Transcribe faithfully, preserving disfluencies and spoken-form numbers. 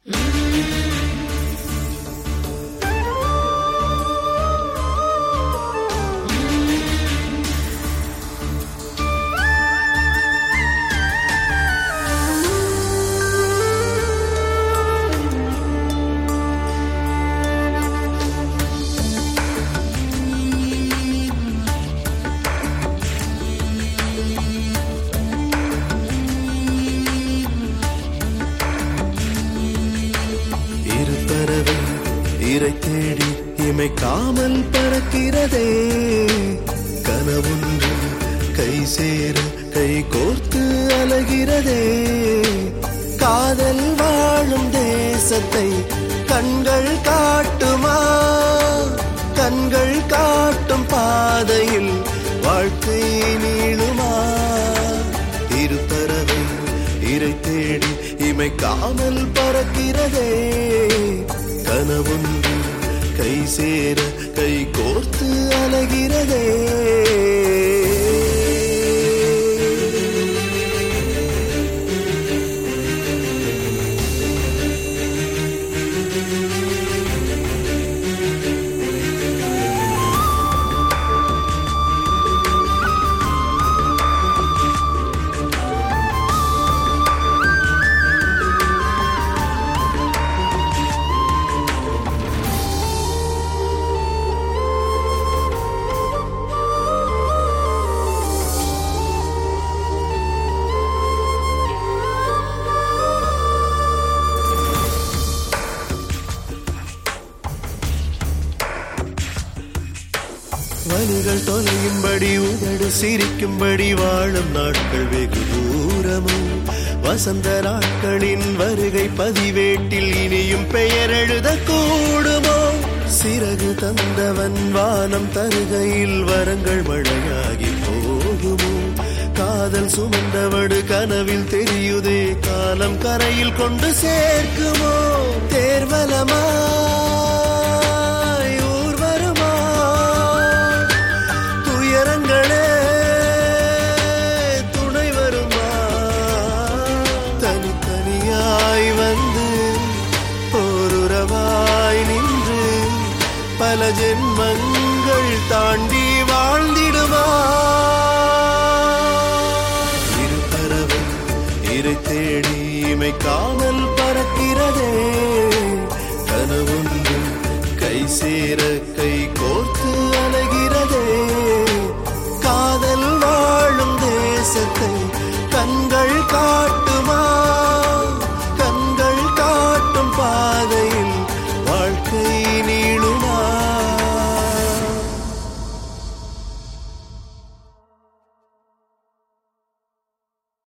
இரை தேடி இமைக்காமல் பறக்கிறதே, கனவொன்று கை சேர கை கோர்த்து அலைகிறதே. காதல் வாழும் தேசத்தை கண்கள் காட்டுமா? கண்கள் காட்டும் பாதையில் வாழ்க்கை நீளுமா? இருபறவை இரை தேடி இமைக்காமல் பறக்கிறதே, கனவொன்று கை சேர கை கோர்த்து அலைகிறதே. வலிகள் தொலையும்படி உதடு சிரிக்கும்படி வாழும் நாட்கள் வெகு தூரமோ. வசந்த நாட்களின் வருகை பதிவேட்டில் இனியும் பெயர் எழுத கூடுமோ? சிறகு தந்தவன் வானம் தருகையில் வரங்கள் மழையாகி போகுமோ? காதல் சுமந்தவடு கனவில் தெரியுதே, காலம் கரையில் கொண்டு சேர்க்குமோ? தேர்வலமா துணை வருமா? தனித்தனியாய் வந்து ஓருறவாய் நின்று பல ஜென்மங்கள் தாண்டி வாழ்ந்திடுமா? இருபறவை இரை தேடி இமைக்காமல் பறக்கிறதே, கனவொன்று கை சேர கை கோர்த்து அலைகிறதே. காதல் வாழும் தேசத்தை கண்கள் காட்டுமா?